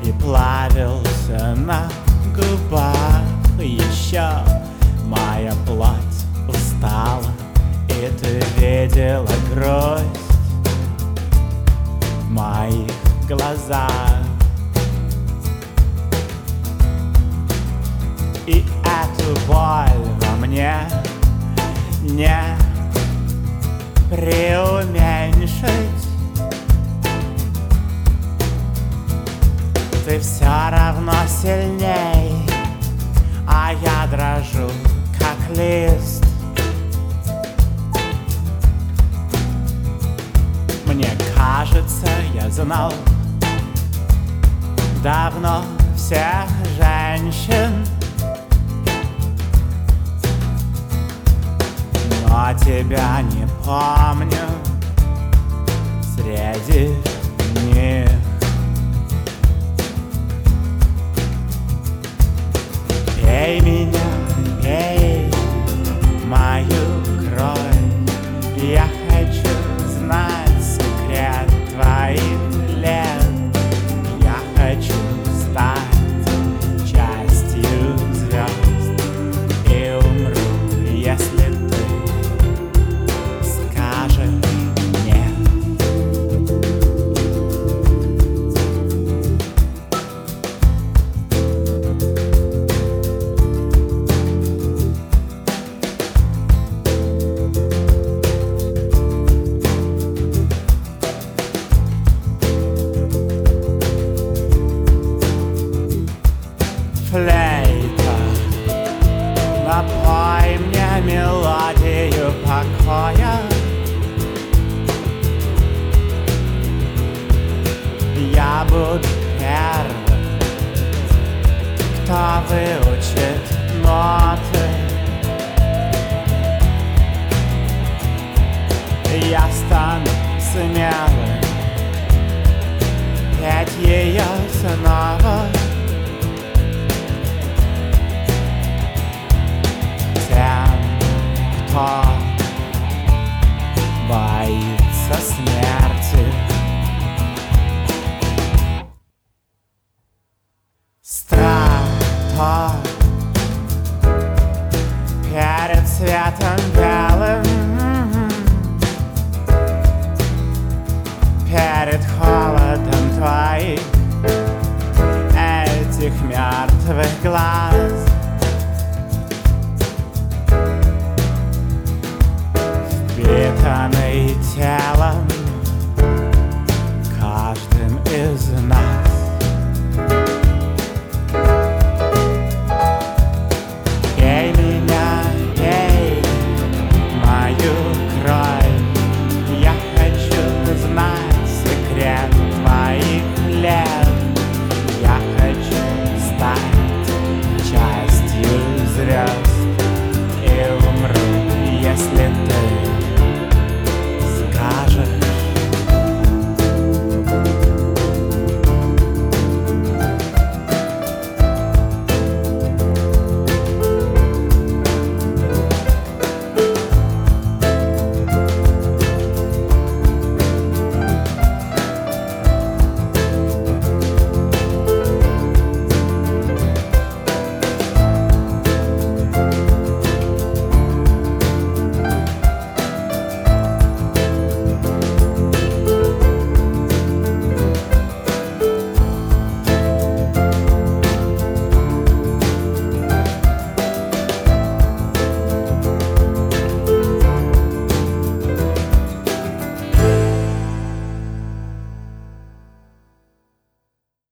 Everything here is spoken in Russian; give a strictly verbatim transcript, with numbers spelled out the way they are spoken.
И плавился на губах еще. Моя плоть устала, и ты видела грусть в моих глазах. И эту боль во мне не преуменьшить. Ты все равно сильней, а я дрожу, как лист. Мне кажется, я знал давно всех женщин, но тебя не помню среди них. Пей меня, пей мою кровь, я хочу знать секрет твоих лет. Я хочу стать частью звезд и умру, если ты скажешь нет. Флейта, напой мне мелодию покоя. Я буду первым, кто выучит ноты. Я стану смелым петь ее снова. Кто боится смерти. Страх то перед светом белым, перед холодом твоих этих мертвых глаз.